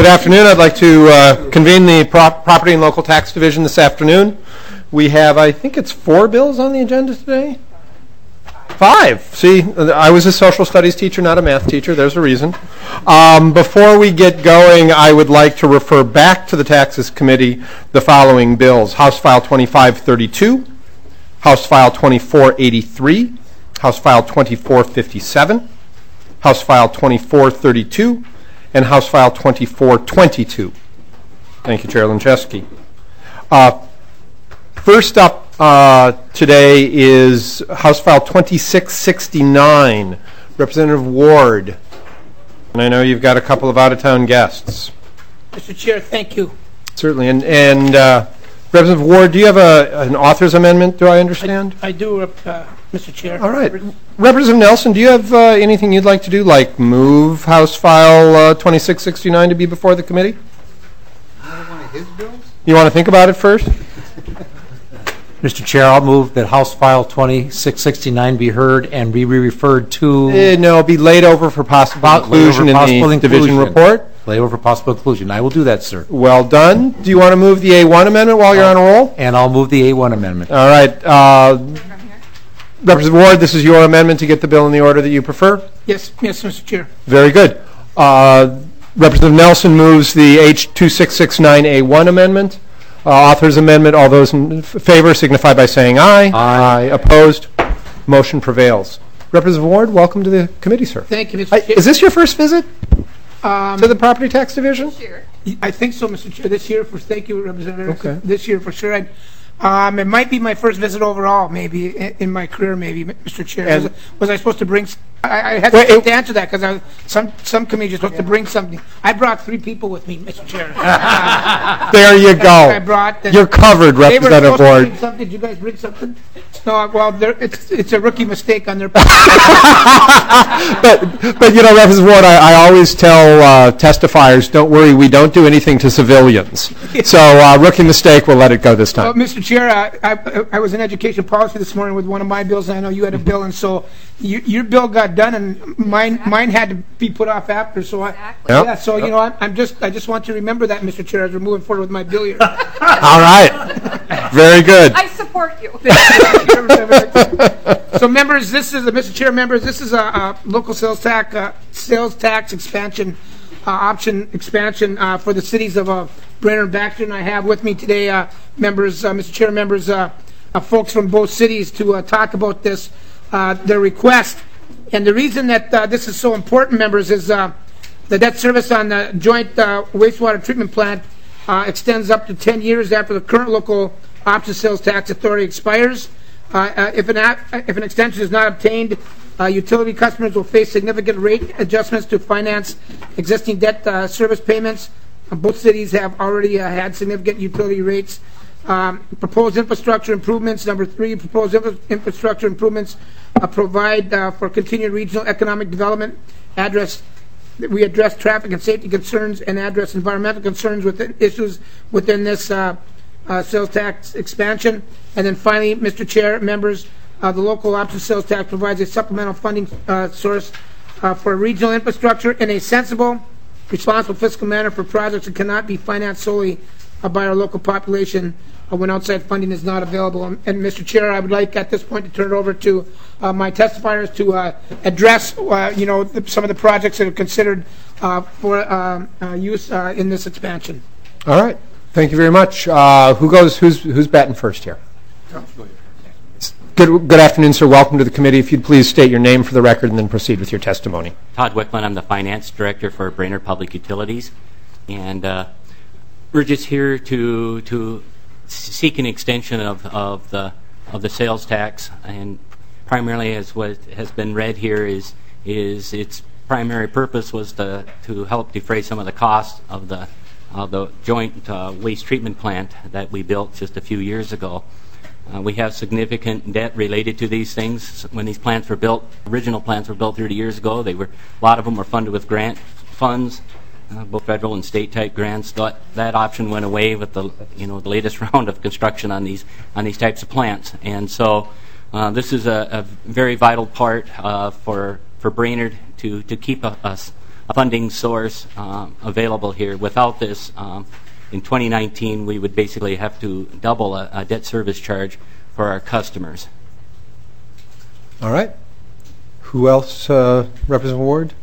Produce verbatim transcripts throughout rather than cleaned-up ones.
Good afternoon. I'd like to uh, convene the Prop- Property and Local Tax Division this afternoon. We have, I think it's four bills on the agenda today? Five. See, I was a social studies teacher, not a math teacher. There's a reason. Um, before we get going, I would like to refer back to the Taxes Committee the following bills. House File twenty-five thirty-two, House File twenty-four eighty-three, House File twenty-four fifty-seven, House File twenty-four thirty-two, and House File twenty-four twenty-two. Thank you, Chair Lincheski. Uh, first up uh, today is House File twenty-six sixty-nine, Representative Ward. And I know you've got a couple of out-of-town guests. Mister Chair, thank you. Certainly. And, and uh, Representative Ward, do you have a, an author's amendment, do I understand? I, I do, uh, Mister Chair. All right. Representative Nelson, do you have uh, anything you'd like to do, like move House File uh, twenty-six sixty-nine to be before the committee? One of his bills? You want to think about it first? Mister Chair, I'll move that House File twenty-six sixty-nine be heard and be referred to... Uh, no, be laid over for possible Laid inclusion over in possible the division inclusion. report. Lay over for possible inclusion. I will do that, sir. Well done. Do you want to move the A one amendment while you're on a roll? And I'll move the A one amendment. All right. Uh, Representative Ward, this is your amendment to get the bill in the order that you prefer? Yes, yes, Mister Chair. Very good. Uh, Representative Nelson moves the H twenty-six sixty-nine A one amendment. Uh, author's amendment. All those in favor signify by saying aye. Aye. Aye. Opposed? Motion prevails. Representative Ward, welcome to the committee, sir. Thank you, Mister I, Chair. is this your first visit Um, to the Property Tax Division? Sure. I think so, Mister Chair. This year, for thank you, Representative. Okay. This year, for sure. I, um, it might be my first visit overall, maybe in, in my career, maybe, Mister Chair. And- Was, was I supposed to bring? s- I, I had Wait, to, it- to answer that because some some committees are supposed to bring something. I brought three people with me, Mister Chair. There you go. I brought. You're covered, They were Representative supposed to Ward. bring something. Did you guys bring something? No, well, there, it's it's a rookie mistake on their part. but, but you know, Representative Ward, I, I always tell uh, testifiers, don't worry, we don't do anything to civilians. So uh, rookie mistake, we'll let it go this Well, time. Mister Chair, I, I, I was in education policy this morning with one of my bills, and I know you had a bill, and so you, your bill got done, and mine mine had to be put off after. So I, Exactly. Yep. yeah. So you know, I'm, I'm just I just want to remember that, Mister Chair, as we're moving forward with my bill here. All right. Very good. I support you. So, members, this is, uh, Mister Chair, members, this is a, a local sales tax uh, sales tax expansion uh, option expansion uh, for the cities of uh, Brainerd and Baxter, and I have with me today, uh, members, uh, Mister Chair, members, uh, uh, folks from both cities to uh, talk about this, uh, their request. And the reason that uh, this is so important, members, is uh, the debt service on the joint uh, wastewater treatment plant uh, extends up to ten years after the current local option sales tax authority expires. Uh, uh, if, an a- if an extension is not obtained, uh, utility customers will face significant rate adjustments to finance existing debt uh, service payments. Uh, both cities have already uh, had significant utility rates. Um, proposed infrastructure improvements. Number three, proposed infra- infrastructure improvements uh, provide uh, for continued regional economic development. Address we address traffic and safety concerns and address environmental concerns with issues within this uh, uh, sales tax expansion. And then finally, Mister Chair, members, uh, the local option sales tax provides a supplemental funding uh, source uh, for regional infrastructure in a sensible, responsible fiscal manner for projects that cannot be financed solely uh, by our local population uh, when outside funding is not available. And, and Mister Chair, I would like at this point to turn it over to uh, my testifiers to uh, address, uh, you know, the, some of the projects that are considered uh, for uh, uh, use uh, in this expansion. All right. Thank you very much. Uh, who goes? Who's who's batting first here? Good, good afternoon, sir. Welcome to the committee. If you'd please state your name for the record and then proceed with your testimony. Todd Wickman. I'm the Finance Director for Brainerd Public Utilities. And uh, we're just here to to seek an extension of, of the of the sales tax. And primarily, as what has been read here, is is its primary purpose was to, to help defray some of the costs of the of the joint uh, waste treatment plant that we built just a few years ago. Uh, we have significant debt related to these things. When these plants were built, original plants were built thirty years ago. They were a lot of them were funded with grant funds, uh, both federal and state type grants. That that option went away with the you know the latest round of construction on these on these types of plants. And so uh, this is a, a very vital part uh, for for Brainerd to to keep a, us a funding source um, available here. Without this, um, in twenty nineteen, we would basically have to double a, a debt service charge for our customers. All right. Who else? Uh, Representative Ward?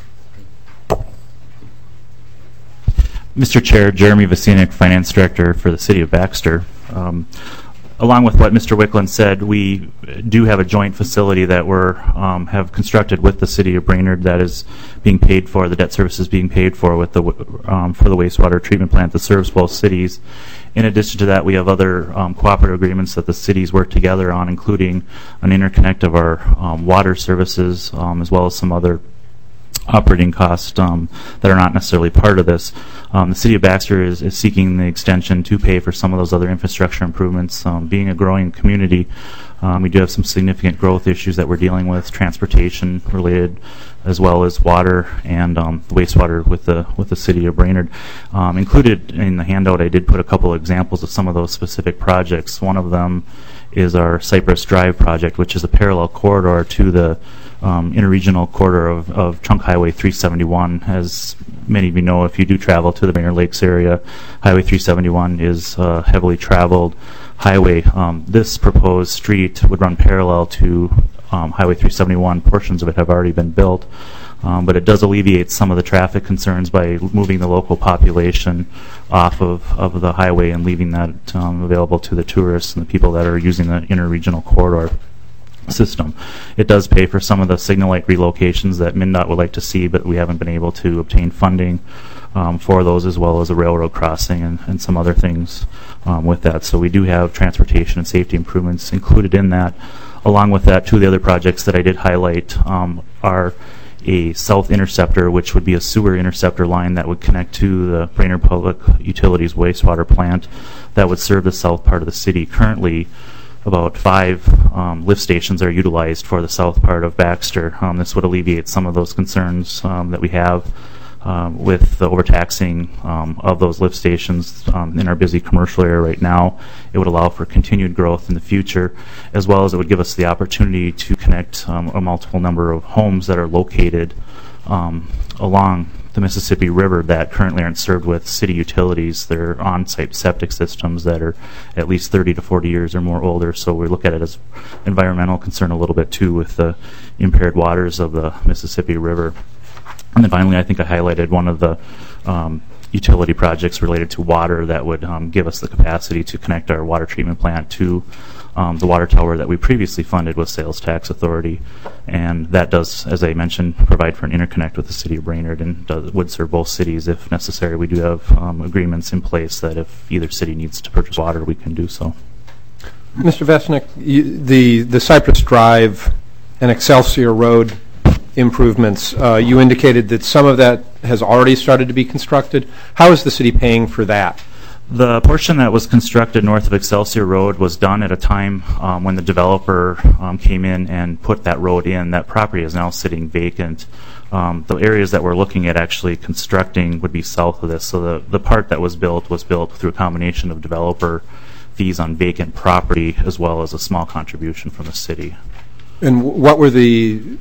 Mister Chair, Jeremy Vasinik, Finance Director for the City of Baxter. Um, along with what Mister Wickland said, we do have a joint facility that we're um, have constructed with the City of Brainerd that is being paid for. The debt service is being paid for with the um, for the wastewater treatment plant that serves both cities. In addition to that, we have other um, cooperative agreements that the cities work together on, including an interconnect of our um, water services, um, as well as some other operating costs um, that are not necessarily part of this. Um, the City of Baxter is, is seeking the extension to pay for some of those other infrastructure improvements. Um, being a growing community, um, we do have some significant growth issues that we're dealing with, transportation related, as well as water and um, wastewater with the with the City of Brainerd. Um, included in the handout, I did put a couple of examples of some of those specific projects. One of them is our Cypress Drive project, which is a parallel corridor to the um, interregional corridor of, of Trunk Highway three seventy-one. As many of you know, if you do travel to the Brainerd Lakes area, Highway three seventy-one is a heavily traveled highway. Um, this proposed street would run parallel to um, Highway three seventy-one. Portions of it have already been built. Um, but it does alleviate some of the traffic concerns by moving the local population off of, of the highway and leaving that um, available to the tourists and the people that are using the interregional corridor system. It does pay for some of the signal light relocations that MnDOT would like to see, but we haven't been able to obtain funding um, for those, as well as a railroad crossing and, and some other things um, with that. So we do have transportation and safety improvements included in that. Along with that, two of the other projects that I did highlight um, are a south interceptor, which would be a sewer interceptor line that would connect to the Brainerd Public Utilities wastewater plant that would serve the south part of the city. Currently, about five um, lift stations are utilized for the south part of Baxter. Um, this would alleviate some of those concerns um, that we have um, with the overtaxing um, of those lift stations um, in our busy commercial area right now. It would allow for continued growth in the future, as well as it would give us the opportunity to connect um, a multiple number of homes that are located um, along the Mississippi River that currently aren't served with city utilities. They're on-site septic systems that are at least thirty to forty years or more older, so we look at it as environmental concern a little bit too with the impaired waters of the Mississippi River. And then finally, I think I highlighted one of the um, utility projects related to water that would um, give us the capacity to connect our water treatment plant to um, the water tower that we previously funded with Sales Tax Authority. And that does, as I mentioned, provide for an interconnect with the City of Brainerd and does, would serve both cities if necessary. We do have um, agreements in place that if either city needs to purchase water, we can do so. Mister Vesnick, you, the, the Cypress Drive and Excelsior Road improvements, uh, you indicated that some of that has already started to be constructed. How is the city paying for that? The portion that was constructed north of Excelsior Road was done at a time um, when the developer um, came in and put that road in. That property is now sitting vacant. Um, the areas that we're looking at actually constructing would be south of this. So the, the part that was built was built through a combination of developer fees on vacant property as well as a small contribution from the city. And what were the...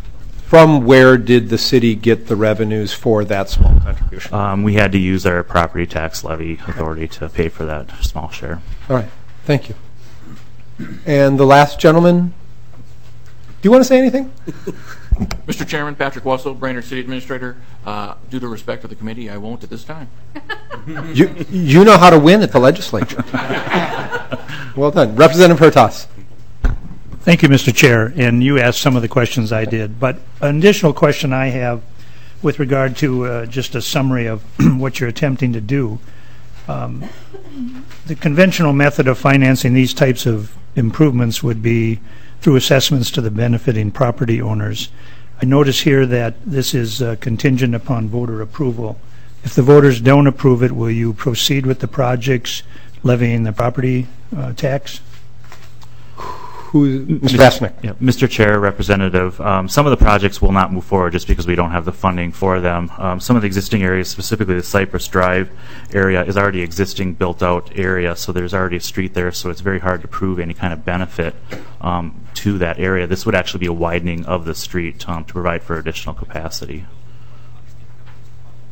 From where did the city get the revenues for that small contribution? Um, we had to use our property tax levy authority to pay for that small share. All right. Thank you. And the last gentleman, do you want to say anything? Mister Chairman, Patrick Wassel, Brainerd City Administrator. Uh, due to respect of the committee, I won't at this time. You, you know how to win at the legislature. Well done. Representative Hertas. Thank you, Mister Chair, and you asked some of the questions I did. But an additional question I have with regard to uh, just a summary of what you're attempting to do. Um, the conventional method of financing these types of improvements would be through assessments to the benefiting property owners. I notice here that this is uh, contingent upon voter approval. If the voters don't approve it, will you proceed with the projects levying the property uh, tax? Who, Mister Vesnick. Yeah, Mister Chair, Representative, um, some of the projects will not move forward just because we don't have the funding for them. Um, some of the existing areas, specifically the Cypress Drive area, is already existing built-out area, so there's already a street there, so it's very hard to prove any kind of benefit um, to that area. This would actually be a widening of the street um, to provide for additional capacity.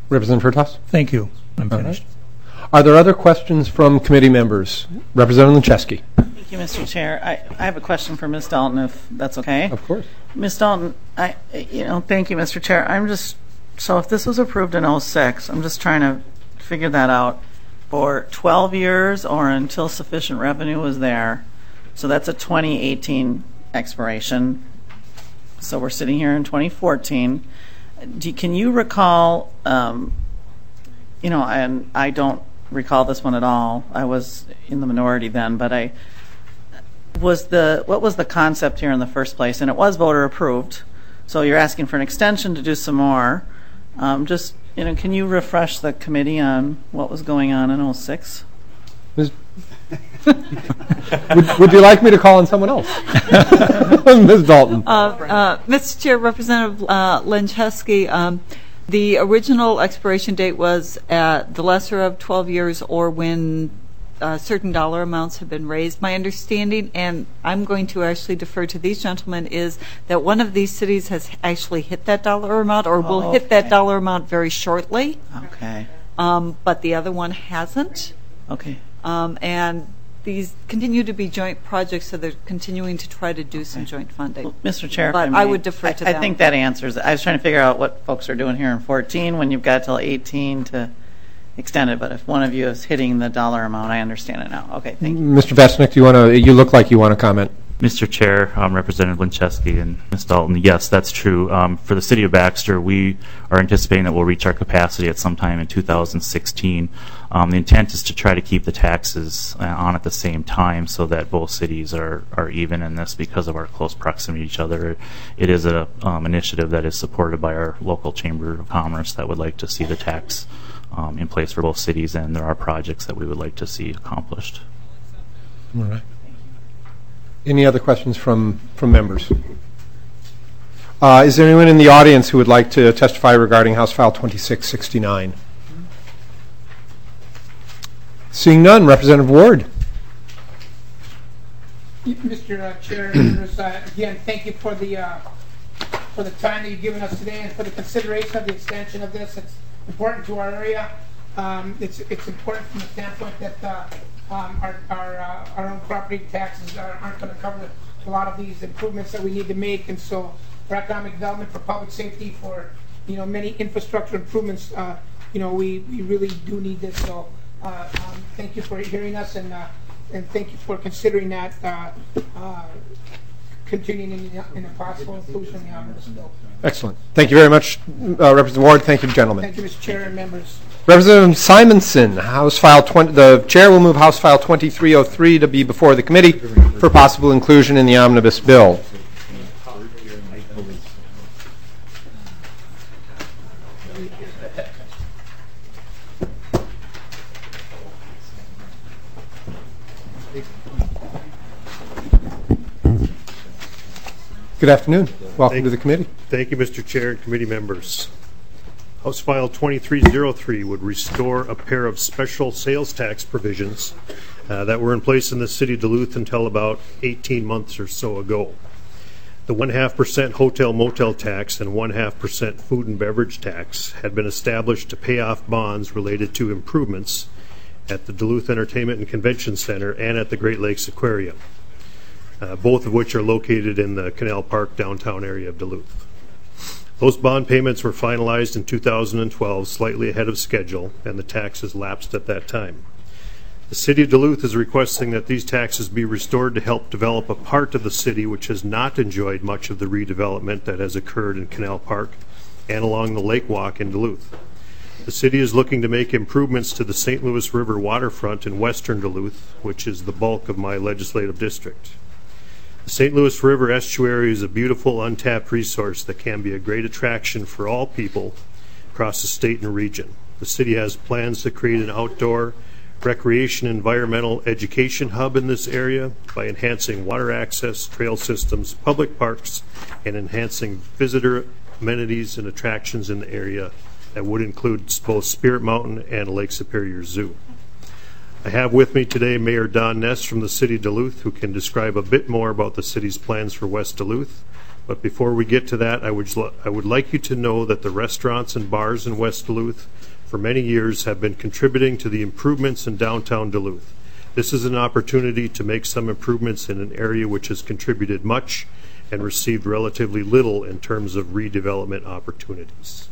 Representative Hertaus? Thank you. I'm All finished. right. Are there other questions from committee members? Representative Lincheski. Thank you, Mister Chair. I, I have a question for Miz Dalton, if that's okay. Of course. Miz Dalton, I, you know, thank you, Mister Chair. I'm just, so if this was approved in oh six, I'm just trying to figure that out for twelve years or until sufficient revenue was there. So that's a twenty eighteen expiration. So we're sitting here in twenty fourteen. Do, can you recall, um, you know, and I don't recall this one at all. I was in the minority then, but I was the, what was the concept here in the first place? And it was voter approved. So you're asking for an extension to do some more. Um, just, you know, can you refresh the committee on what was going on in oh six? Miz would, would you like me to call on someone else? Miz Dalton. Uh, uh, Mister Chair, Representative uh, Lincheski, um, the original expiration date was at the lesser of twelve years or when uh, certain dollar amounts have been raised. My understanding, and I'm going to actually defer to these gentlemen, is that one of these cities has actually hit that dollar amount or will Oh, hit that okay. dollar amount very shortly, Okay. um, but the other one hasn't. Okay. Um, and these continue to be joint projects, so they're continuing to try to do some joint funding. Mister Chair, if But I, I may, would defer to I, them. I think that answers it. I was trying to figure out what folks are doing here in fourteen when you've got till eighteen to extend it. But if one of you is hitting the dollar amount, I understand it now. Okay, thank you. Mister Vesnick, do you want to? You look like you want to comment. Mister Chair, um, Representative Lincheski, and Miz Dalton, yes, that's true. Um, for the City of Baxter, we are anticipating that we'll reach our capacity at some time in two thousand sixteen. Um, the intent is to try to keep the taxes uh, on at the same time so that both cities are, are even in this because of our close proximity to each other. It is an um, initiative that is supported by our local Chamber of Commerce that would like to see the tax um, in place for both cities, and there are projects that we would like to see accomplished. All right. Any other questions from, from members? Uh, is there anyone in the audience who would like to testify regarding House File twenty-six sixty-nine? Seeing none, Representative Ward. Mister Uh, Chair, members, uh, again, thank you for the uh, for the time that you've given us today and for the consideration of the extension of this. It's important to our area. Um, it's it's important from the standpoint that uh, um, our our, uh, our own property taxes are, aren't going to cover a lot of these improvements that we need to make, and so for economic development, for public safety, for you know many infrastructure improvements, uh, you know we, we really do need this. So uh, um, thank you for hearing us, and uh, and thank you for considering that uh, uh, continuing in, the, in a possible inclusion in the omnibus bill. Excellent. Thank you very much, uh, Representative Ward. Thank you, gentlemen. Thank you, Mister Chair and members. Representative Simonson, House File twenty. The chair will move House File twenty-three oh three to be before the committee for possible inclusion in the omnibus bill. Good afternoon. Welcome Thank, to the committee. Thank you, Mister Chair and committee members. House File twenty-three oh three would restore a pair of special sales tax provisions uh, that were in place in the city of Duluth until about eighteen months or so ago. The one half percent hotel motel tax and one half percent food and beverage tax had been established to pay off bonds related to improvements at the Duluth Entertainment and Convention Center and at the Great Lakes Aquarium, uh, both of which are located in the Canal Park downtown area of Duluth. Those bond payments were finalized in two thousand twelve, slightly ahead of schedule, and the taxes lapsed at that time. The City of Duluth is requesting that these taxes be restored to help develop a part of the city which has not enjoyed much of the redevelopment that has occurred in Canal Park and along the Lake Walk in Duluth. The city is looking to make improvements to the Saint Louis River waterfront in western Duluth, which is the bulk of my legislative district. The Saint Louis River estuary is a beautiful, untapped resource that can be a great attraction for all people across the state and region. The city has plans to create an outdoor recreation environmental education hub in this area by enhancing water access, trail systems, public parks, and enhancing visitor amenities and attractions in the area that would include both Spirit Mountain and Lake Superior Zoo. I have with me today Mayor Don Ness from the City of Duluth, who can describe a bit more about the city's plans for West Duluth. But before we get to that, I would, I would like you to know that the restaurants and bars in West Duluth for many years have been contributing to the improvements in downtown Duluth. This is an opportunity to make some improvements in an area which has contributed much and received relatively little in terms of redevelopment opportunities.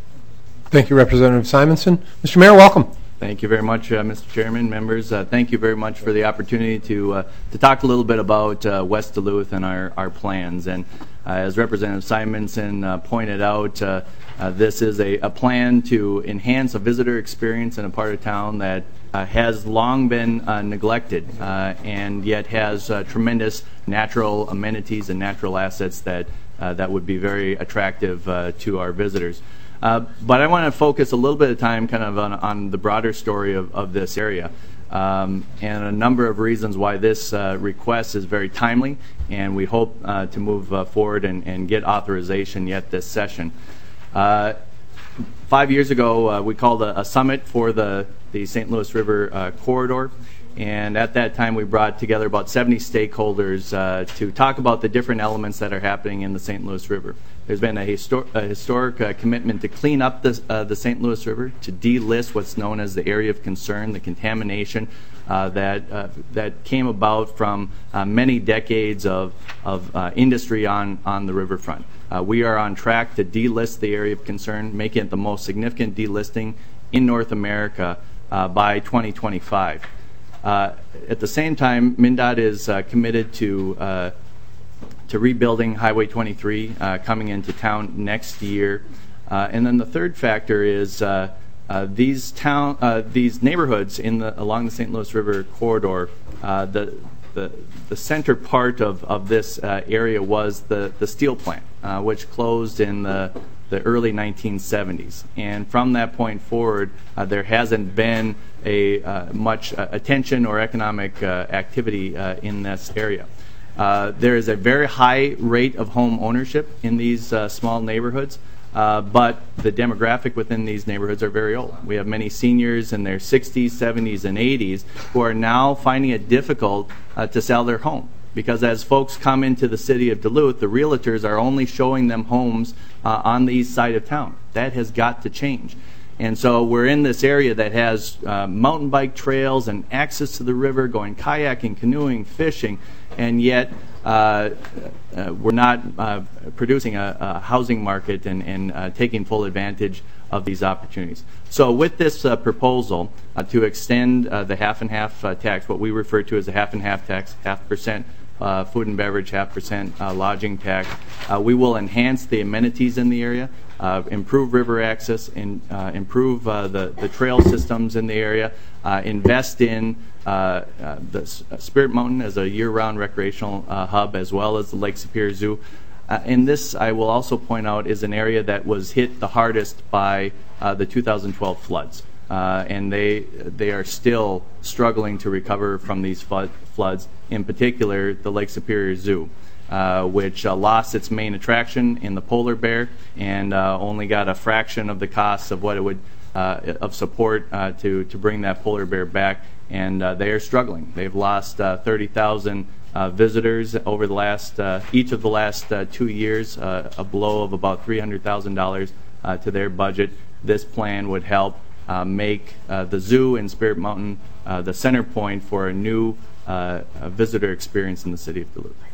Thank you, Representative Simonson. Mister Mayor, welcome. Thank you very much, uh, Mister Chairman, members. Uh, thank you very much for the opportunity to uh, to talk a little bit about uh, West Duluth and our, our plans. And uh, as Representative Simonson uh, pointed out, uh, uh, this is a, a plan to enhance a visitor experience in a part of town that uh, has long been uh, neglected uh, and yet has uh, tremendous natural amenities and natural assets that uh, that would be very attractive uh, to our visitors. Uh, but I want to focus a little bit of time kind of on, on the broader story of, of this area um, and a number of reasons why this uh, request is very timely, and we hope uh, to move uh, forward and, and get authorization yet this session. Uh, five years ago, uh, we called a, a summit for the, the Saint Louis River uh, corridor. And at that time, we brought together about seventy stakeholders uh, to talk about the different elements that are happening in the Saint Louis River. There's been a, histor a historic uh, commitment to clean up this, uh, the Saint Louis River, to delist what's known as the area of concern, the contamination uh, that uh, that came about from uh, many decades of, of uh, industry on, on the riverfront. Uh, we are on track to delist the area of concern, making it the most significant delisting in North America uh, by twenty twenty-five. Uh, at the same time, MnDOT is uh, committed to uh, to rebuilding Highway twenty-three uh, coming into town next year. Uh, and then the third factor is uh, uh, these town uh, these neighborhoods in the along the Saint Louis River corridor. Uh, the the the center part of of this uh, area was the the steel plant, uh, which closed in the the early nineteen seventies, and from that point forward, uh, there hasn't been a uh, much uh, attention or economic uh, activity uh, in this area. Uh, there is a very high rate of home ownership in these uh, small neighborhoods, uh, but the demographic within these neighborhoods are very old. We have many seniors in their sixties, seventies, and eighties who are now finding it difficult uh, to sell their home. Because as folks come into the city of Duluth, the realtors are only showing them homes uh, on the east side of town. That has got to change. And so we're in this area that has uh, mountain bike trails and access to the river, going kayaking, canoeing, fishing, and yet uh, uh, we're not uh, producing a, a housing market and, and uh, taking full advantage of these opportunities. So with this uh, proposal uh, to extend uh, the half and half uh, tax, what we refer to as a half and half tax, half percent uh, food and beverage, half percent uh, lodging tax, uh, we will enhance the amenities in the area, uh, improve river access, and uh, improve uh, the, the trail systems in the area, uh, invest in uh, uh, the S Spirit Mountain as a year-round recreational uh, hub, as well as the Lake Superior Zoo. Uh, and this, I will also point out, is an area that was hit the hardest by uh, the two thousand twelve floods. Uh, and they they are still struggling to recover from these flood, floods, in particular the Lake Superior Zoo, uh, which uh, lost its main attraction in the polar bear and uh, only got a fraction of the cost of what it would uh, of support uh, to, to bring that polar bear back. And uh, they are struggling. They've lost uh, thirty thousand Uh, visitors over the last, uh, each of the last uh, two years, uh, a blow of about three hundred thousand dollars uh, to their budget. This plan would help uh, make uh, the zoo in Spirit Mountain uh, the center point for a new uh, a visitor experience in the city of Duluth.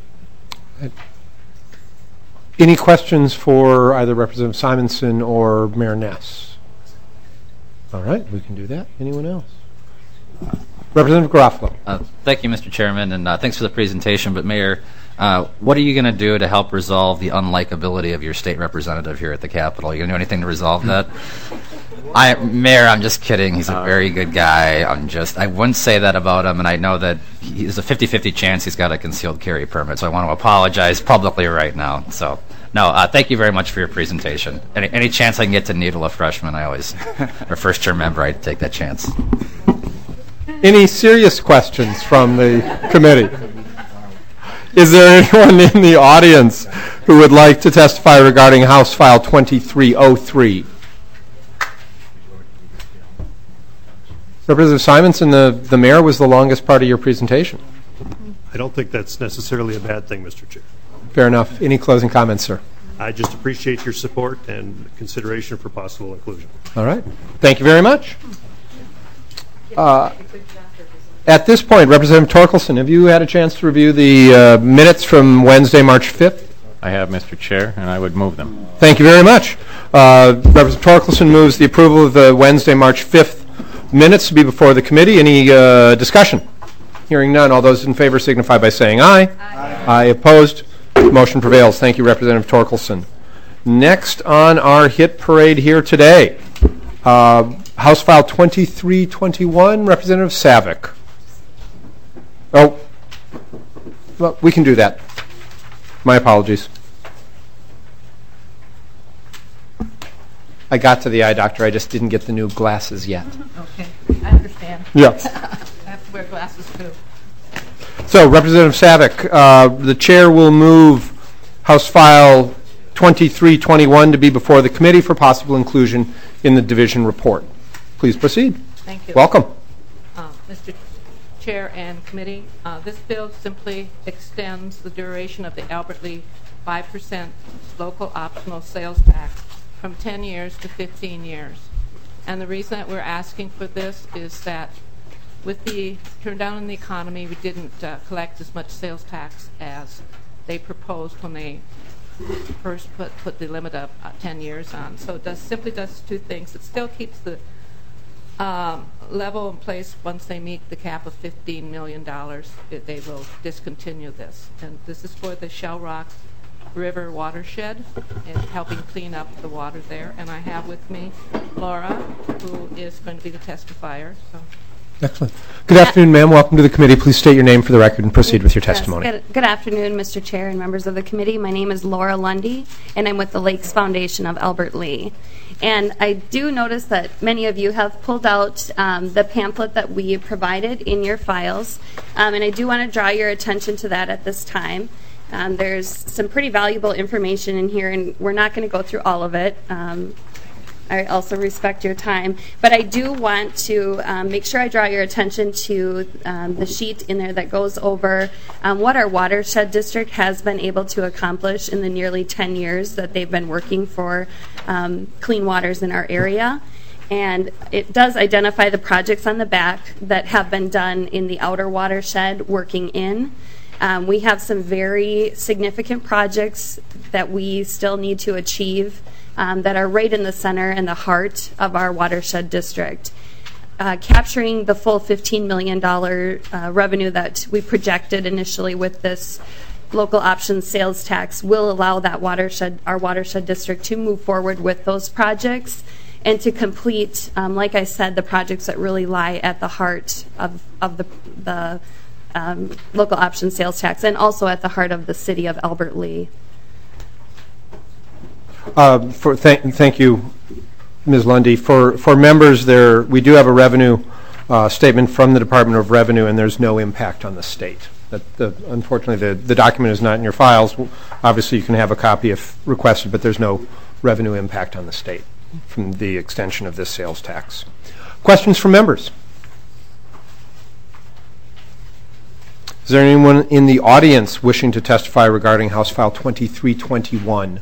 Any questions for either Representative Simonson or Mayor Ness? All right, we can do that. Anyone else? Representative Garofalo. Uh, thank you, Mister Chairman, and uh, thanks for the presentation. But Mayor, uh, what are you going to do to help resolve the unlikability of your state representative here at the Capitol? Are you going to do anything to resolve that? I, Mayor, I'm just kidding. He's a very good guy. I'm just, I wouldn't say that about him, and I know that he's a fifty fifty chance he's got a concealed carry permit, so I want to apologize publicly right now. So, no, uh, thank you very much for your presentation. Any, any chance I can get to needle a freshman, I always, or first-term member, I'd take that chance. Any serious questions from the committee? Is there anyone in the audience who would like to testify regarding House File twenty-three oh three? Representative Simonson, the, the mayor was the longest part of your presentation. I don't think that's necessarily a bad thing, Mister Chair. Fair enough. Any closing comments, sir? I just appreciate your support and consideration for possible inclusion. All right. Thank you very much. Uh, at this point, Representative Torkelson, have you had a chance to review the uh, minutes from Wednesday, March fifth? I have, Mister Chair, and I would move them. Thank you very much. Uh, Representative Torkelson moves the approval of the Wednesday, March fifth minutes to be before the committee. Any uh, discussion? Hearing none, all those in favor signify by saying aye. Aye. Aye opposed. Motion prevails. Thank you, Representative Torkelson. Next on our hit parade here today, uh, House File twenty-three twenty-one, Representative Savick. Oh, well, we can do that. My apologies. I got to the eye doctor. I just didn't get the new glasses yet. Okay, I understand. Yes. I have to wear glasses too. So, Representative Savick, uh, the chair will move House File twenty-three twenty-one to be before the committee for possible inclusion in the division report. Please proceed. Thank you. Welcome. Uh, Mister Chair and committee, uh, this bill simply extends the duration of the Albert Lea five percent local optional sales tax from ten years to fifteen years. And the reason that we're asking for this is that with the turn down in the economy, we didn't uh, collect as much sales tax as they proposed when they first put, put the limit of uh, ten years on. So it does, simply does two things. It still keeps the um, level in place once they meet the cap of fifteen million dollars. It, they will discontinue this. And this is for the Shell Rock River watershed and helping clean up the water there. And I have with me Laura, who is going to be the testifier. So. Excellent. Good afternoon, ma'am. Welcome to the committee. Please state your name for the record and proceed with your testimony. Yes. Good, good afternoon, Mister Chair and members of the committee. My name is Laura Lundy, and I'm with the Lakes Foundation of Albert Lea. And I do notice that many of you have pulled out um, the pamphlet that we provided in your files, um, and I do want to draw your attention to that at this time. Um, there's some pretty valuable information in here, and we're not going to go through all of it. Um, I also respect your time, but I do want to um, make sure I draw your attention to um, the sheet in there that goes over um, what our watershed district has been able to accomplish in the nearly ten years that they've been working for um, clean waters in our area. And it does identify the projects on the back that have been done in the outer watershed working in. Um, we have some very significant projects that we still need to achieve Um, that are right in the center and the heart of our watershed district. Uh, capturing the full fifteen million dollars uh, revenue that we projected initially with this local option sales tax will allow that watershed, our watershed district, to move forward with those projects and to complete, um, like I said, the projects that really lie at the heart of, of the, the um, local option sales tax and also at the heart of the city of Albert Lea. Uh, for th thank you, Miz Lundy. For for members, there we do have a revenue uh, statement from the Department of Revenue, and there's no impact on the state. That the, unfortunately, the the document is not in your files. Obviously, you can have a copy if requested, but there's no revenue impact on the state from the extension of this sales tax. Questions from members? Is there anyone in the audience wishing to testify regarding House File twenty-three twenty-one?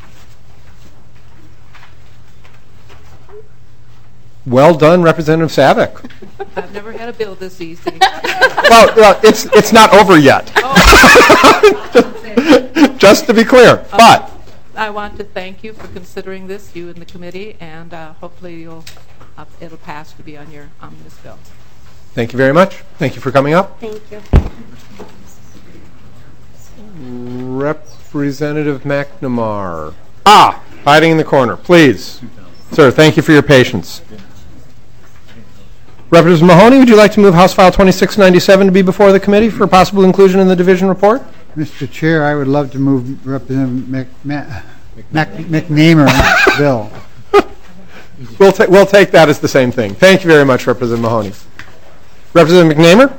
Well done, Representative Savick. I've never had a bill this easy. well, well, it's it's not over yet. Oh. just, just to be clear, um, but I want to thank you for considering this, you and the committee, and uh, hopefully you'll uh, it'll pass to be on your omnibus bill. Thank you very much. Thank you for coming up. Thank you. Representative McNamara. Ah, hiding in the corner, please, sir. Thank you for your patience. Representative Mahoney, would you like to move House File twenty-six ninety-seven to be before the committee for possible inclusion in the division report? Mister Chair, I would love to move Representative Mc, Mc, Mc, McNamara's bill. We'll, ta we'll take that as the same thing. Thank you very much, Representative Mahoney. Representative McNamer?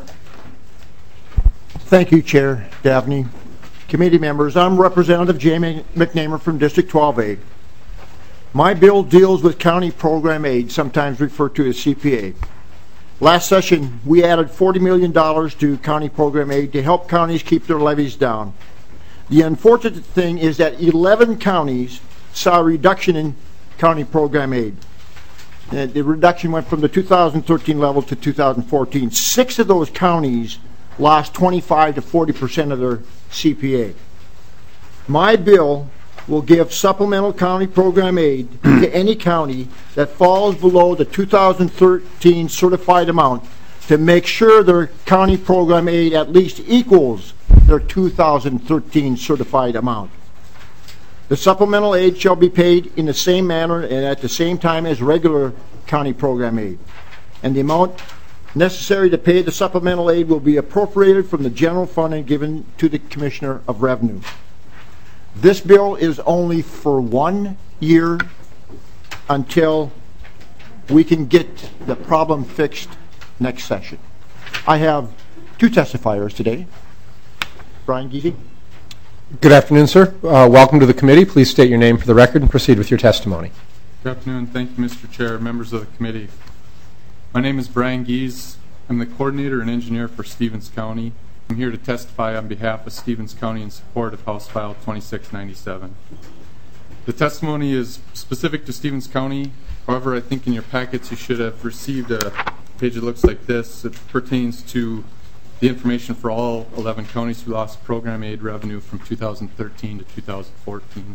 Thank you, Chair Daphne. Committee members, I'm Representative Jamie McNamer from District twelve A. My bill deals with county program aid, sometimes referred to as C P A. Last session, we added forty million dollars to county program aid to help counties keep their levies down. The unfortunate thing is that eleven counties saw a reduction in county program aid. And the reduction went from the two thousand thirteen level to two thousand fourteen. Six of those counties lost twenty-five to forty percent of their C P A. My bill will give supplemental county program aid to any county that falls below the two thousand thirteen certified amount to make sure their county program aid at least equals their two thousand thirteen certified amount. The supplemental aid shall be paid in the same manner and at the same time as regular county program aid. And the amount necessary to pay the supplemental aid will be appropriated from the general fund and given to the Commissioner of Revenue. This bill is only for one year until we can get the problem fixed next session. I have two testifiers today. Brian Geesey. Good afternoon, sir. Uh, welcome to the committee. Please state your name for the record and proceed with your testimony. Good afternoon. Thank you, Mister Chair, members of the committee. My name is Brian Gies. I'm the coordinator and engineer for Stevens County. I'm here to testify on behalf of Stevens County in support of House File twenty-six ninety-seven. The testimony is specific to Stevens County. However, I think in your packets you should have received a page that looks like this. It pertains to the information for all eleven counties who lost program aid revenue from two thousand thirteen to two thousand fourteen.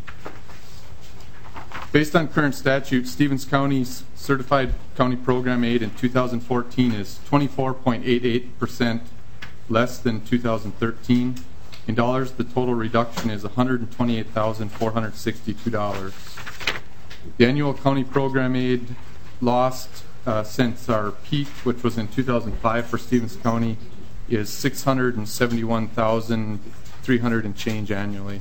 Based on current statute, Stevens County's certified county program aid in two thousand fourteen is twenty-four point eight eight percent less than two thousand thirteen. In dollars, the total reduction is one hundred twenty-eight thousand four hundred sixty-two dollars. The annual county program aid lost uh, since our peak, which was in two thousand five for Stevens County, is six hundred seventy-one thousand three hundred and change annually.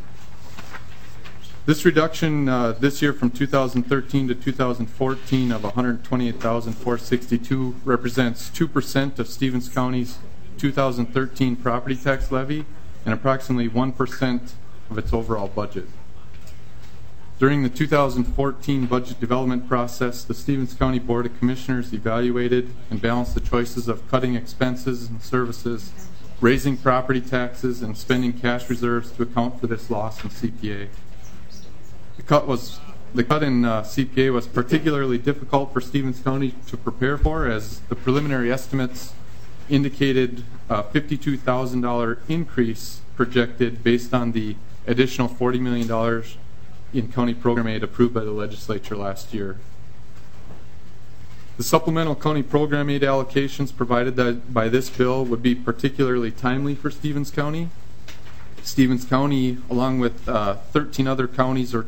This reduction uh, this year from two thousand thirteen to two thousand fourteen of one hundred twenty-eight thousand four hundred sixty-two represents two percent of Stevens County's two thousand thirteen property tax levy and approximately one percent of its overall budget. During the two thousand fourteen budget development process, the Stevens County Board of Commissioners evaluated and balanced the choices of cutting expenses and services, raising property taxes, and spending cash reserves to account for this loss in C P A. The cut was the cut in uh, C P A was particularly difficult for Stevens County to prepare for, as the preliminary estimates indicated a fifty-two thousand dollars increase projected based on the additional forty million dollars in county program aid approved by the legislature last year. The supplemental county program aid allocations provided that by this bill would be particularly timely for Stevens County. Stevens County, along with uh, thirteen other counties or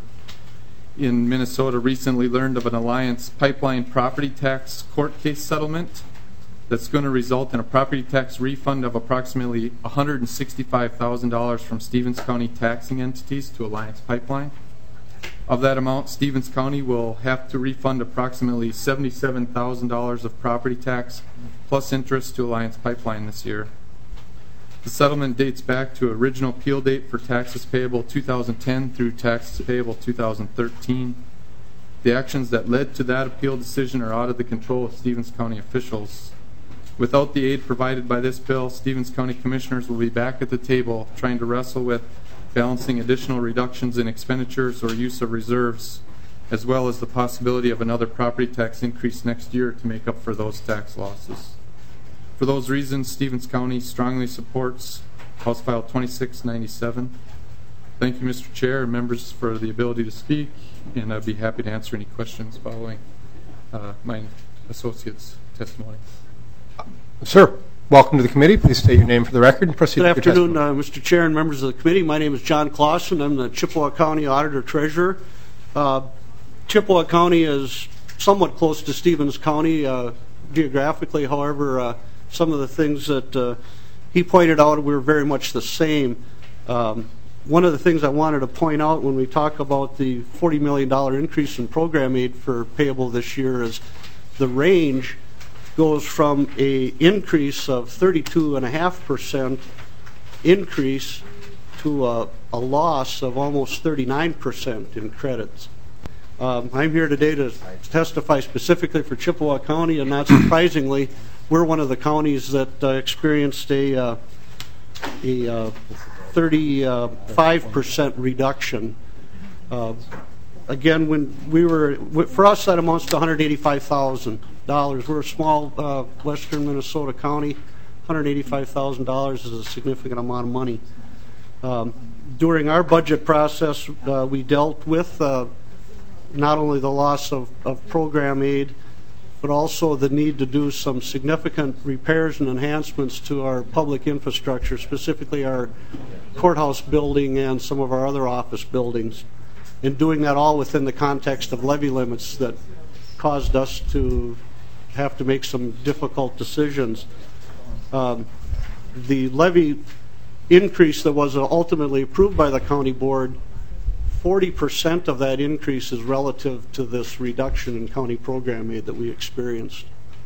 in Minnesota, recently learned of an Alliance Pipeline property tax court case settlement that's going to result in a property tax refund of approximately one hundred sixty-five thousand dollars from Stevens County taxing entities to Alliance Pipeline. Of that amount, Stevens County will have to refund approximately seventy-seven thousand dollars of property tax plus interest to Alliance Pipeline this year. The settlement dates back to original appeal date for taxes payable two thousand ten through taxes payable two thousand thirteen. The actions that led to that appeal decision are out of the control of Stevens County officials. Without the aid provided by this bill, Stevens County Commissioners will be back at the table trying to wrestle with balancing additional reductions in expenditures or use of reserves, as well as the possibility of another property tax increase next year to make up for those tax losses. For those reasons, Stevens County strongly supports House File twenty-six ninety-seven. Thank you, Mister Chair and members, for the ability to speak, and I'd be happy to answer any questions following uh, my associate's testimony. Sir, welcome to the committee. Please state your name for the record and proceed Good with your afternoon, testimony. uh, Mister Chair and members of the committee. My name is John Clausen. I'm the Chippewa County Auditor Treasurer. Uh, Chippewa County is somewhat close to Stevens County uh, geographically. However, uh, some of the things that uh, he pointed out were very much the same. Um, one of the things I wanted to point out when we talk about the forty million dollars increase in program aid for payable this year is the range goes from a increase of thirty-two point five percent increase to a, a loss of almost thirty-nine percent in credits. Um, I'm here today to testify specifically for Chippewa County, and not surprisingly, we're one of the counties that uh, experienced a, uh, a uh, thirty-five percent reduction. Uh, again, when we were, for us that amounts to one hundred eighty-five thousand dollars. We're a small uh, western Minnesota county. one hundred eighty-five thousand dollars is a significant amount of money. Um, during our budget process, uh, we dealt with uh, not only the loss of, of program aid, but also the need to do some significant repairs and enhancements to our public infrastructure, specifically our courthouse building and some of our other office buildings, and doing that all within the context of levy limits that caused us to have to make some difficult decisions. Um, the levy increase that was ultimately approved by the county board, forty percent of that increase is relative to this reduction in county program aid that we experienced.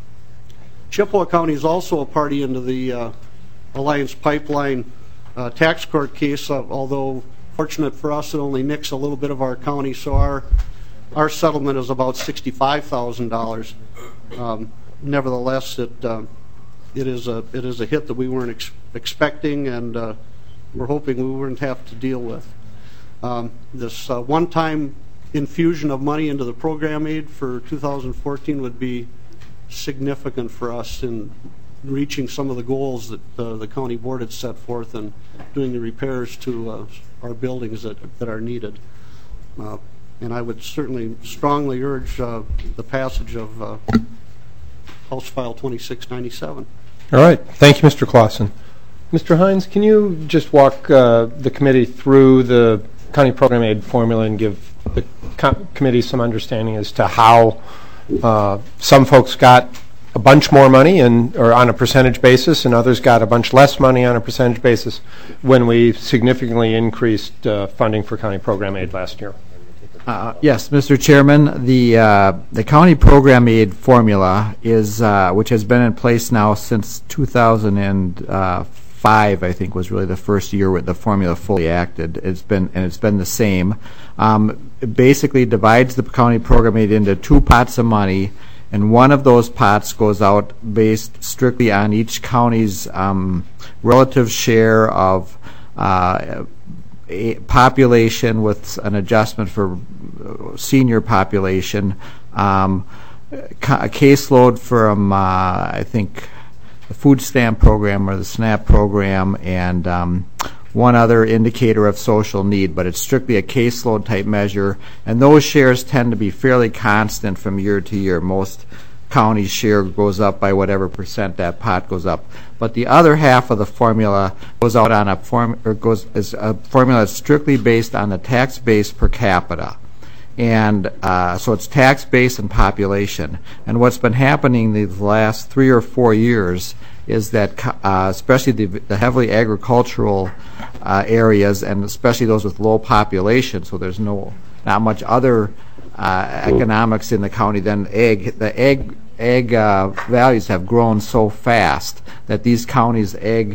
Chippewa County is also a party into the uh, Alliance Pipeline uh, tax court case, uh, although fortunate for us it only nicks a little bit of our county, so our our settlement is about sixty-five thousand dollars. Um, nevertheless, it uh, it is a it is a hit that we weren't ex expecting, and uh, we're hoping we wouldn't have to deal with. Um, this uh, one-time infusion of money into the program aid for two thousand fourteen would be significant for us in reaching some of the goals that uh, the county board had set forth and doing the repairs to uh, our buildings that, that are needed. Uh, and I would certainly strongly urge uh, the passage of uh, House File twenty-six ninety-seven. All right. Thank you, Mister Clausen. Mister Hines, can you just walk uh, the committee through the county program aid formula and give the co committee some understanding as to how uh, some folks got a bunch more money and or on a percentage basis, and others got a bunch less money on a percentage basis when we significantly increased uh, funding for county program aid last year? Uh, yes, Mister Chairman, the uh, the county program aid formula is uh, which has been in place now since two thousand five. I think was really the first year with the formula fully acted. It's been and it's been the same. Um, it basically divides the county program aid into two pots of money, and one of those pots goes out based strictly on each county's um, relative share of Uh, a population with an adjustment for senior population, um, a caseload from uh, I think the food stamp program or the SNAP program, and um, one other indicator of social need, but it's strictly a caseload type measure, and those shares tend to be fairly constant from year to year. Most county's share goes up by whatever percent that pot goes up, but the other half of the formula goes out on a form or goes is a formula that's strictly based on the tax base per capita, and uh, so it's tax base and population. And what's been happening these last three or four years is that, uh, especially the, the heavily agricultural uh, areas, and especially those with low population, so there's no not much other uh, economics in the county than ag. The ag ag uh, values have grown so fast that these counties' ag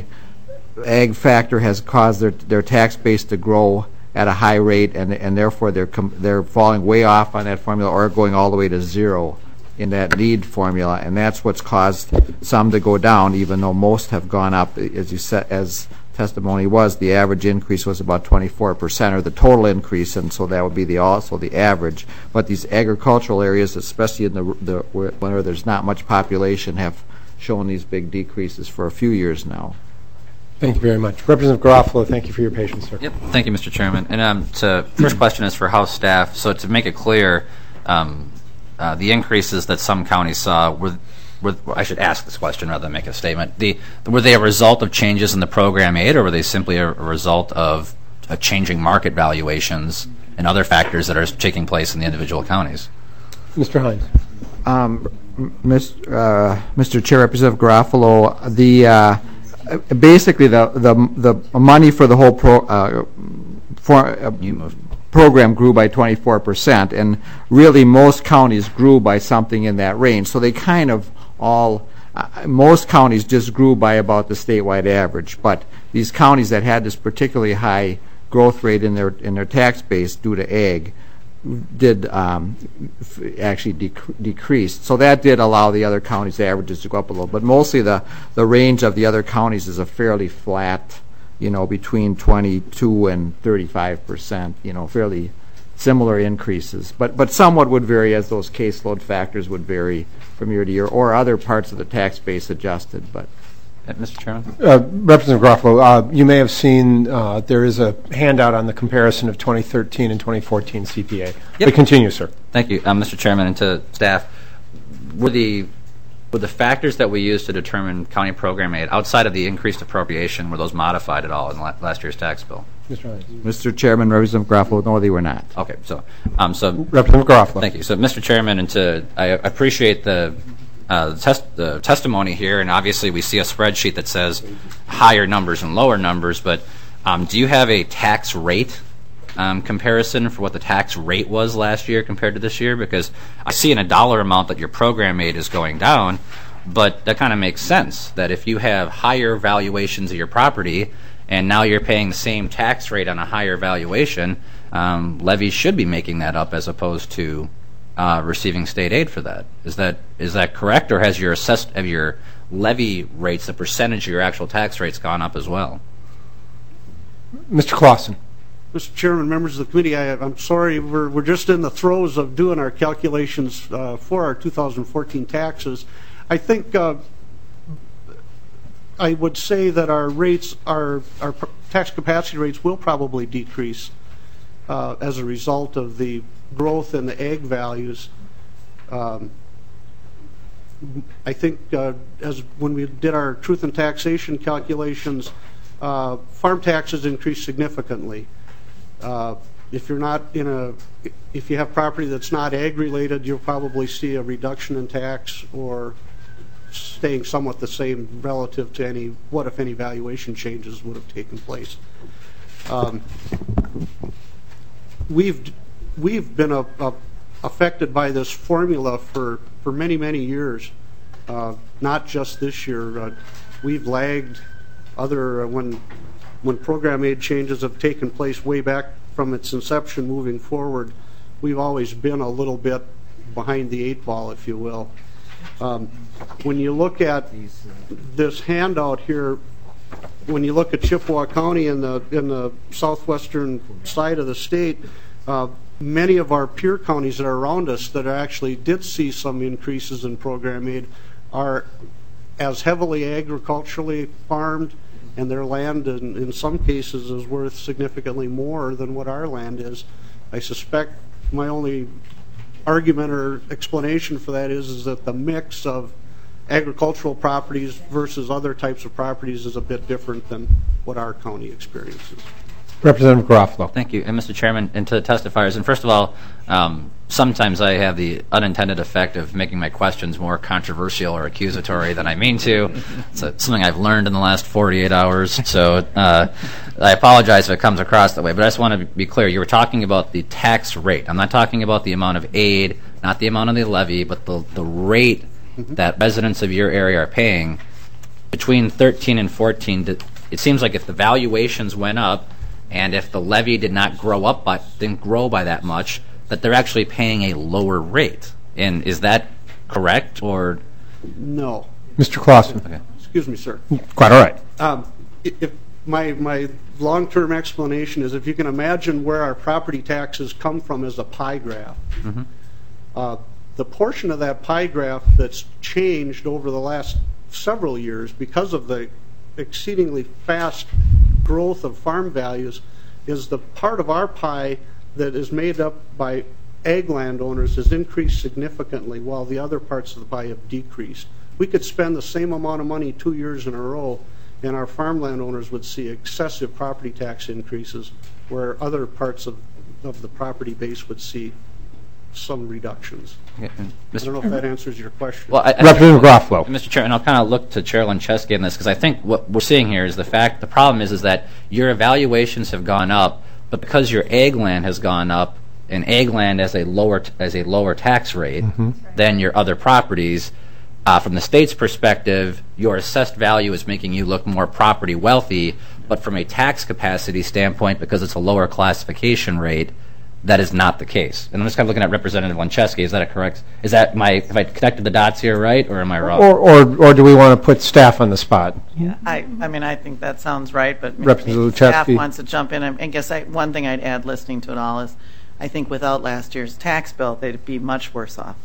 ag factor has caused their their tax base to grow at a high rate, and and therefore they're com they're falling way off on that formula or going all the way to zero in that need formula, and that's what's caused some to go down, even though most have gone up. As you said, as testimony was, the average increase was about twenty-four percent, or the total increase, and so that would be the also the average. But these agricultural areas, especially in the, the where, where there's not much population, have shown these big decreases for a few years now. Thank you very much. Representative Garofalo, thank you for your patience, sir. Yep. Thank you, Mister Chairman. And um, to, first question is for House staff. So to make it clear, um, uh, the increases that some counties saw were Were, I should ask this question rather than make a statement. The, were they a result of changes in the program aid, or were they simply a, a result of uh, changing market valuations and other factors that are taking place in the individual counties? Mister Hines. Um, Mister Uh, Mister Chair, Representative Garofalo, the uh, basically the the the money for the whole pro, uh, for, uh, program grew by twenty-four percent, and really most counties grew by something in that range. So they kind of all, uh, most counties just grew by about the statewide average, but these counties that had this particularly high growth rate in their in their tax base due to ag did um, f actually dec decreased. So that did allow the other counties' averages to go up a little, but mostly the the range of the other counties is a fairly flat you know, between twenty-two and thirty-five percent, you know, fairly similar increases. But, but somewhat would vary as those caseload factors would vary from year to year, or other parts of the tax base adjusted. But Uh, Mister Chairman? Uh, Representative Garofalo, uh, you may have seen uh, there is a handout on the comparison of twenty thirteen and twenty fourteen C P A. Yep. But continue, sir. Thank you, uh, Mister Chairman, and to staff. Were the were the factors that we used to determine county program aid outside of the increased appropriation, were those modified at all in la- last year's tax bill? Mister Ryan. Mister Chairman, Representative Garofalo, no, they were not. Okay, so um, so Representative Garofalo. Thank you. So, Mister Chairman, and to I appreciate the. Uh, the, test, the testimony here, and obviously we see a spreadsheet that says higher numbers and lower numbers, but um, do you have a tax rate um, comparison for what the tax rate was last year compared to this year? Because I see in a dollar amount that your program aid is going down, but that kind of makes sense, that if you have higher valuations of your property and now you're paying the same tax rate on a higher valuation, um, levies should be making that up as opposed to Uh, receiving state aid for that. Is that is that correct, or has your assessed have your levy rates, the percentage of your actual tax rates, gone up as well? Mister Clausen. Mister Chairman, members of the committee, I, I'm sorry, we're, we're just in the throes of doing our calculations uh, for our two thousand fourteen taxes. I think uh, I would say that our rates, our, our tax capacity rates will probably decrease uh, as a result of the growth in the ag values. Um, I think uh, as when we did our truth in taxation calculations, uh, farm taxes increased significantly. Uh, if you're not in a, if you have property that's not ag related, you'll probably see a reduction in tax or staying somewhat the same relative to any, what if any valuation changes would have taken place. Um, we've We've been a, a, affected by this formula for, for many, many years, uh, not just this year. Uh, we've lagged other, uh, when, when program aid changes have taken place way back from its inception moving forward, we've always been a little bit behind the eight ball, if you will. Um, when you look at this handout here, when you look at Chippewa County in the, in the southwestern side of the state, uh, many of our peer counties that are around us that actually did see some increases in program aid are as heavily agriculturally farmed, and their land in, in some cases is worth significantly more than what our land is. I suspect my only argument or explanation for that is, is that the mix of agricultural properties versus other types of properties is a bit different than what our county experiences. Representative Garofalo. Thank you. And Mister Chairman, and to the testifiers, and first of all, um, sometimes I have the unintended effect of making my questions more controversial or accusatory than I mean to. It's a, something I've learned in the last forty-eight hours, so uh, I apologize if it comes across that way, but I just want to be clear. You were talking about the tax rate. I'm not talking about the amount of aid, not the amount of the levy, but the, the rate mm-hmm. that residents of your area are paying. Between thirteen and fourteen, it seems like if the valuations went up, and if the levy did not grow up by, didn't grow by that much, that they're actually paying a lower rate. And is that correct, or? No. Mister Clausen. Okay. Excuse me, sir. Quite all right. Um, if my my long-term explanation is, if you can imagine where our property taxes come from as a pie graph, mm-hmm. uh, the portion of that pie graph that's changed over the last several years because of the exceedingly fast growth of farm values is the part of our pie that is made up by ag landowners has increased significantly while the other parts of the pie have decreased. We could spend the same amount of money two years in a row and our farm landowners would see excessive property tax increases where other parts of, of the property base would see some reductions. Okay. I don't know if that answers your question. Well, I, I Representative Garofalo. Mister Chair, and I'll kind of look to Chair Lencheski in this because I think what we're seeing here is the fact, the problem is, is that your evaluations have gone up, but because your ag land has gone up, and ag land as a lower as a lower tax rate mm-hmm. than your other properties, uh, from the state's perspective, your assessed value is making you look more property wealthy, but from a tax capacity standpoint, because it's a lower classification rate, that is not the case. And I'm just kind of looking at Representative Lencheski. Is that a correct? Is that my? Have I connected the dots here right, or am I wrong? Or, or, or do we want to put staff on the spot? Yeah, I, I mean, I think that sounds right, but maybe Representative staff Lencheski. wants to jump in. I guess I, one thing I'd add, listening to it all, is I think without last year's tax bill, they'd be much worse off.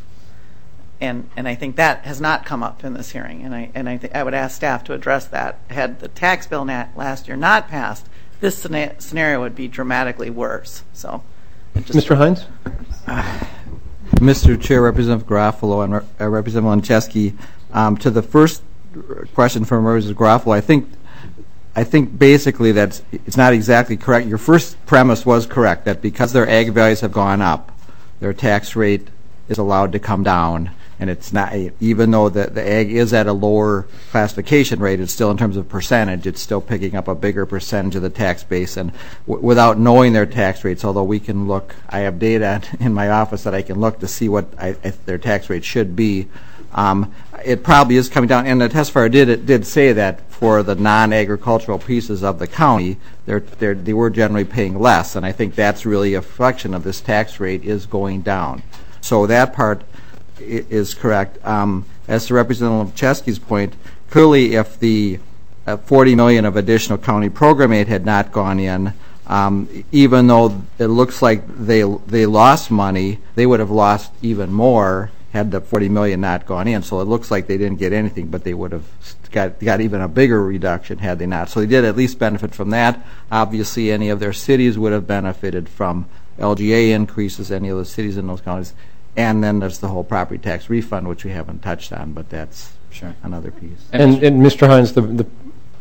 And and I think that has not come up in this hearing, and I and I think I would ask staff to address that. Had the tax bill nat last year not passed, this scenario would be dramatically worse. So, Mister Hines, uh, Mister Chair, Representative Garofalo, and uh, Representative Lencheski, um, to the first question from Representative Garofalo, I think I think basically that's it's not exactly correct. Your first premise was correct, that because their ag values have gone up, their tax rate is allowed to come down. And it's not, even though the, the ag is at a lower classification rate, it's still, in terms of percentage, it's still picking up a bigger percentage of the tax base. And w without knowing their tax rates, although we can look, I have data in my office that I can look to see what I, I, their tax rate should be. Um, it probably is coming down. And the testifier did it did say that for the non-agricultural pieces of the county, they're, they're, they were generally paying less. And I think that's really a reflection of this tax rate is going down. So that part is correct. Um, as to Representative Chesky's point, clearly if the uh, forty million dollars of additional county program aid had not gone in, um, even though it looks like they they lost money, they would have lost even more had the forty million dollars not gone in. So it looks like they didn't get anything, but they would have got, got even a bigger reduction had they not. So they did at least benefit from that. Obviously, any of their cities would have benefited from L G A increases, any of the cities in those counties. And then there's the whole property tax refund, which we haven't touched on, but that's sure. another piece. And, and Mister Hines, the, the,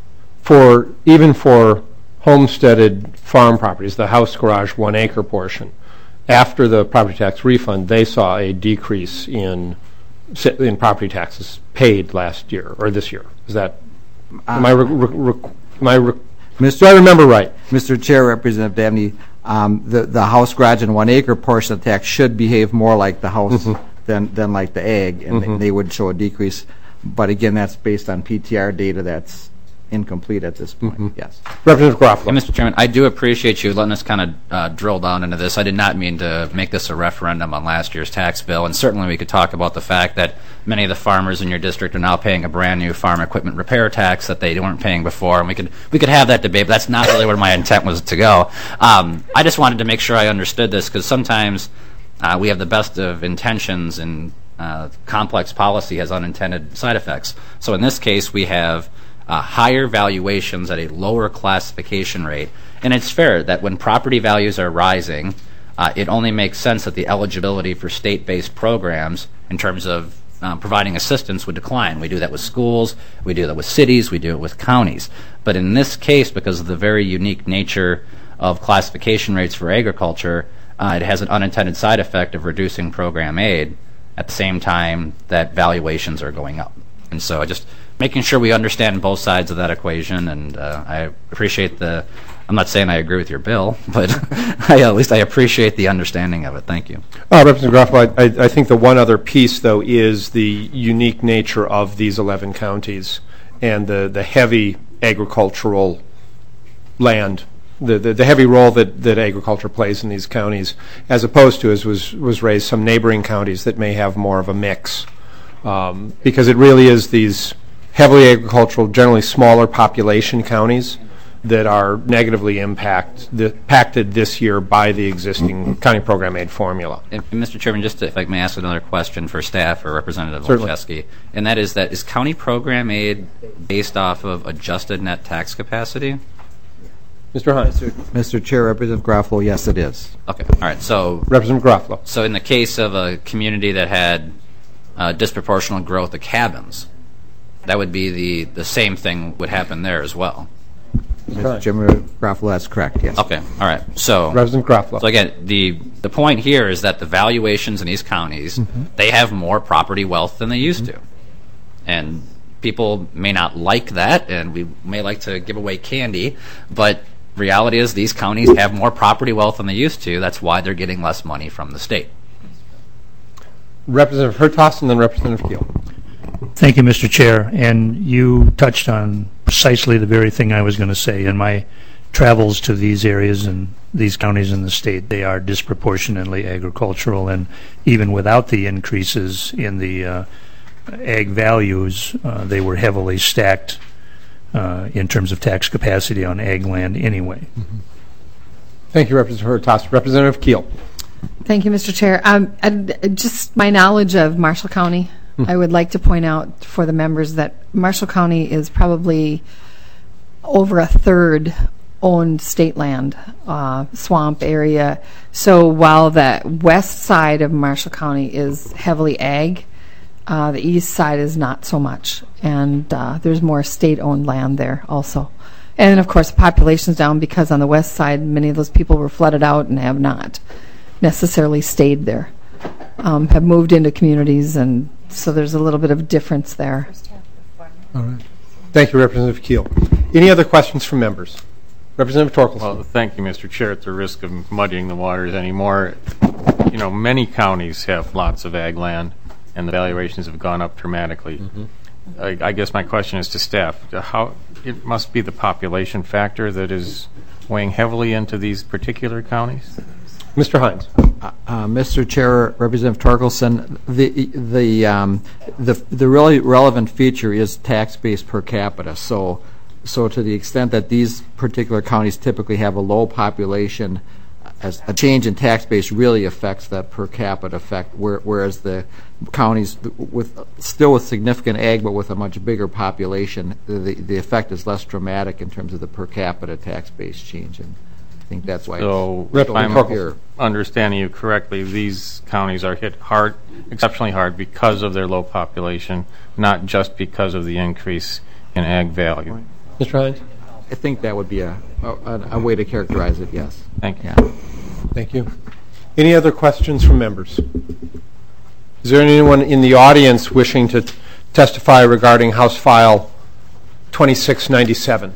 for even for homesteaded farm properties, the house, garage, one acre portion, after the property tax refund, they saw a decrease in in property taxes paid last year or this year. Is that? Uh, am I? Re, re, re, am I? Re, Mister Do I remember right? Mister Chair, Representative Dabney. Um, the, the house, garage, and one acre portion of the tax should behave more like the house mm-hmm. than, than like the ag, and mm-hmm. they, they would show a decrease. But again, that's based on P T R data that's incomplete at this point. Mm-hmm. Yes. Representative Garofalo. Yeah, Mister Chairman, I do appreciate you letting us kind of uh, drill down into this. I did not mean to make this a referendum on last year's tax bill, and certainly we could talk about the fact that many of the farmers in your district are now paying a brand new farm equipment repair tax that they weren't paying before, and we could we could have that debate, but that's not really where my intent was to go. Um, I just wanted to make sure I understood this, because sometimes uh, we have the best of intentions, and uh, complex policy has unintended side effects. So in this case, we have Uh, higher valuations at a lower classification rate. And it's fair that when property values are rising, uh, it only makes sense that the eligibility for state-based programs in terms of um, providing assistance would decline. We do that with schools, we do that with cities, we do it with counties. But in this case, because of the very unique nature of classification rates for agriculture, uh, it has an unintended side effect of reducing program aid at the same time that valuations are going up. And so I just making sure we understand both sides of that equation, and uh, I appreciate the, I'm not saying I agree with your bill, but I, at least I appreciate the understanding of it. Thank you. Uh, Representative Garofalo, I, I think the one other piece, though, is the unique nature of these eleven counties and the, the heavy agricultural land, the, the, the heavy role that, that agriculture plays in these counties, as opposed to, as was, was raised, some neighboring counties that may have more of a mix. Um, because it really is these heavily agricultural, generally smaller population counties that are negatively impact, the, impacted this year by the existing county program aid formula. And, Mister Chairman, just to, if I may ask another question for staff or Representative Certainly. Lencheski, and that is that is county program aid based off of adjusted net tax capacity? Mister Hines. Mister Chair, Representative Garofalo, yes, it is. Okay. All right. So, Representative Garofalo. So, in the case of a community that had uh, disproportionate growth of cabins, that would be the the same thing would happen there as well. Mister Chairman Garofalo, that's correct. Yes. Okay. All right. So, Representative Garofalo. So again, the the point here is that the valuations in these counties, mm-hmm. they have more property wealth than they used mm-hmm. to, and people may not like that, and we may like to give away candy, but reality is these counties have more property wealth than they used to. That's why they're getting less money from the state. Representative Hertaus and then Representative Keel. Thank you, Mister Chair. And you touched on precisely the very thing I was going to say. In my travels to these areas and these counties in the state, they are disproportionately agricultural, and even without the increases in the uh, ag values, uh, they were heavily stacked uh, in terms of tax capacity on ag land anyway. Mm-hmm. Thank you, Representative Hurtas. Representative Keel. Thank you, Mister Chair. Um, and just my knowledge of Marshall County, mm-hmm. I would like to point out for the members that Marshall County is probably over a third owned state land, uh, swamp area. So while the west side of Marshall County is heavily ag, uh, the east side is not so much. And uh, there's more state-owned land there also. And of course, the population's down because on the west side, many of those people were flooded out and have not necessarily stayed there, um, have moved into communities, and so there's a little bit of difference there. All right. Thank you, Representative Keel. Any other questions from members? Representative Torkelson. Well, thank you, Mister Chair. At the risk of muddying the waters anymore, you know, many counties have lots of ag land, and the valuations have gone up dramatically. Mm-hmm. I, I guess my question is to staff. How it must be the population factor that is weighing heavily into these particular counties? Mister Hines. Uh, uh, Mister Chair, Representative Torkelson, the the um, the the really relevant feature is tax base per capita. So, so to the extent that these particular counties typically have a low population, as a change in tax base really affects that per capita effect. Where, whereas the counties with still with significant ag but with a much bigger population, the the effect is less dramatic in terms of the per capita tax base change. And I think that's why. So, it's if I'm here. understanding you correctly, these counties are hit hard, exceptionally hard, because of their low population, not just because of the increase in ag value. Mister Hines? I think that would be a, a, a way to characterize it, yes. Thank you. Yeah. Thank you. Any other questions from members? Is there anyone in the audience wishing to testify regarding House File twenty-six ninety-seven?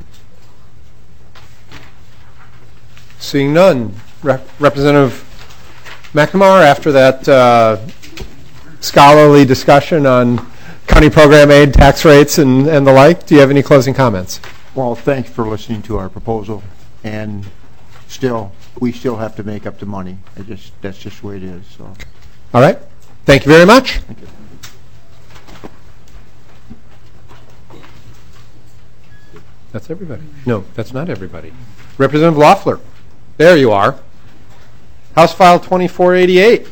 Seeing none. Rep- Representative McNamara, after that uh, scholarly discussion on county program aid, tax rates, and, and the like, do you have any closing comments? Well, thanks for listening to our proposal, and still, we still have to make up the money. I just that's just the way it is. So, all right. Thank you very much. Thank you. That's everybody. No, that's not everybody. Representative Loeffler, there you are. House File twenty-four eighty-eight.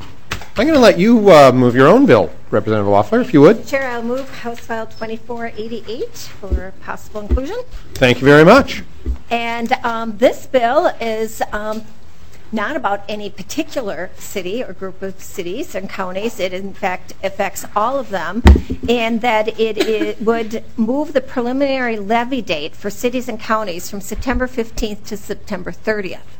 I'm going to let you uh, move your own bill, Representative Loeffler, if you would. Chair, I'll move House File twenty-four eighty-eight for possible inclusion. Thank you very much. And um, this bill is um, not about any particular city or group of cities and counties. It, in fact, affects all of them, and that it, it would move the preliminary levy date for cities and counties from September fifteenth to September thirtieth.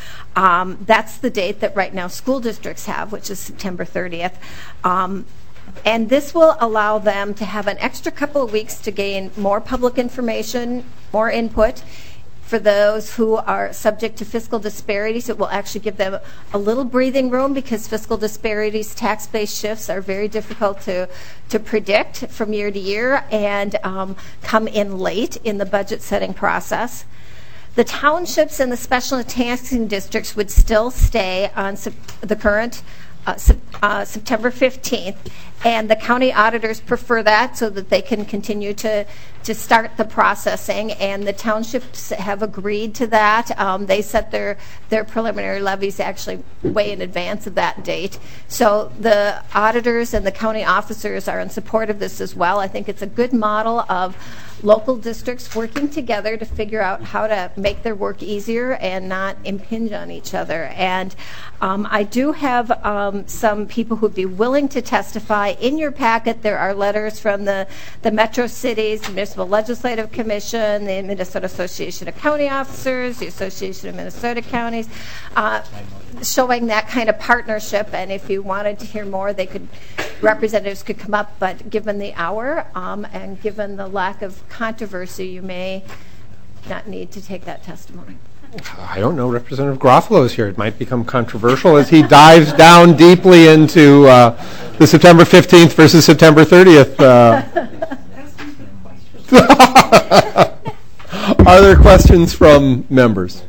Um, that's the date that right now school districts have, which is September thirtieth. Um, and this will allow them to have an extra couple of weeks to gain more public information, more input. For those who are subject to fiscal disparities, it will actually give them a little breathing room, because fiscal disparities, tax-based shifts are very difficult to, to predict from year to year and um, come in late in the budget setting process. The townships and the special taxing districts would still stay on sep- the current uh, sep- uh, September fifteenth, and the county auditors prefer that so that they can continue to, to start the processing, and the townships have agreed to that. Um, they set their, their preliminary levies actually way in advance of that date. So the auditors and the county officers are in support of this as well. I think it's a good model of local districts working together to figure out how to make their work easier and not impinge on each other. And um, I do have um, some people who would be willing to testify. In your packet, there are letters from the, the Metro Cities, the Municipal Legislative Commission, the Minnesota Association of County Officers, the Association of Minnesota Counties, uh, showing that kind of partnership. And if you wanted to hear more, they could, representatives could come up, but given the hour um, and given the lack of controversy, you may not need to take that testimony. I don't know. Representative Garofalo is here. It might become controversial as he dives down deeply into uh, the September fifteenth versus September thirtieth. Uh. Are there questions from members?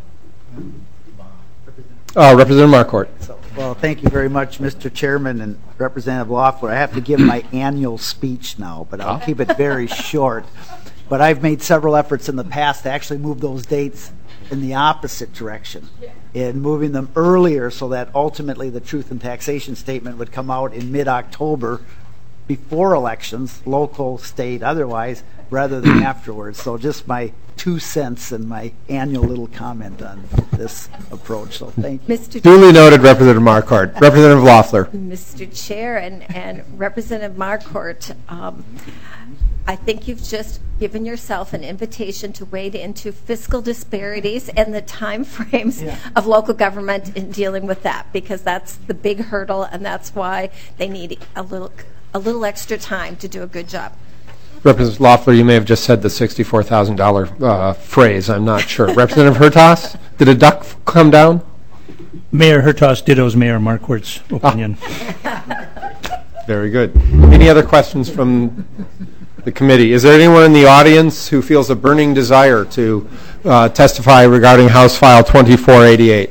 Uh, Representative Marquardt. Well, thank you very much, Mister Chairman and Representative Loeffler. I have to give my annual speech now, but I'll keep it very short. But I've made several efforts in the past to actually move those dates in the opposite direction, in moving them earlier so that ultimately the truth and taxation statement would come out in mid-October before elections, local, state, otherwise, rather than afterwards. So just my two cents and my annual little comment on this approach. So thank you. Mister Duly noted, Representative Marquardt. Representative Loeffler. Mister Chair and, and Representative Marquardt, um, I think you've just given yourself an invitation to wade into fiscal disparities and the time frames yeah. of local government in dealing with that, because that's the big hurdle, and that's why they need a little a little extra time to do a good job. Representative Loeffler, you may have just said the sixty-four thousand dollars uh, phrase. I'm not sure. Representative Hertaus, did a duck f- come down? Mayor Hertaus dittos Mayor Marquardt's opinion. Ah. Very good. Any other questions from the committee? Is there anyone in the audience who feels a burning desire to uh, testify regarding House File twenty-four eighty-eight?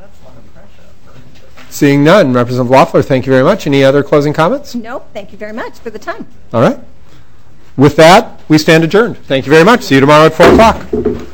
Seeing none, Representative Loeffler, thank you very much. Any other closing comments? No, thank you very much for the time. All right. With that, we stand adjourned. Thank you very much. See you tomorrow at four o'clock.